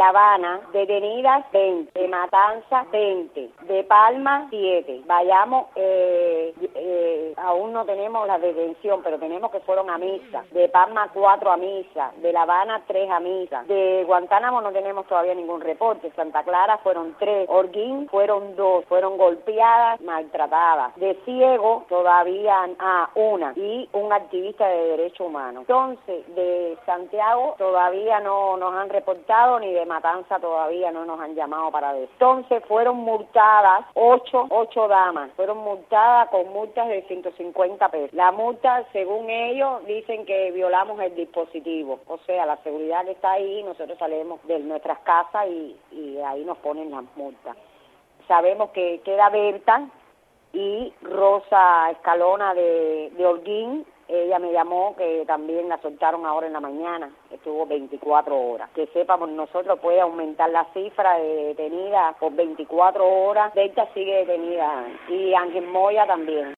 La Habana, detenidas 20, de Matanza 20, de Palma 7. Vayamos, aún no tenemos la detención, pero tenemos que fueron a misa. De Palma 4 a misa, de La Habana 3 a misa. De Guantánamo no tenemos todavía ningún reporte. Santa Clara fueron 3, Holguín fueron 2, fueron golpeadas, maltratadas. De Ciego todavía una y un activista de derechos humanos. Entonces, de Santiago todavía no nos han reportado, ni de Matanza todavía no nos han llamado para eso. Entonces, fueron multadas 8 damas, fueron multadas con multas de 150 pesos. La multa, según ellos, dicen que violamos el dispositivo, o sea, la seguridad que está ahí, nosotros salimos de nuestras casas y ahí nos ponen las multas. Sabemos que queda Berta y Rosa Escalona de Holguín. Ella me llamó que también la soltaron ahora en la mañana, estuvo 24 horas. Que sepamos, nosotros puede aumentar la cifra de detenidas por 24 horas. Berta sigue detenida y Ángel Moya también.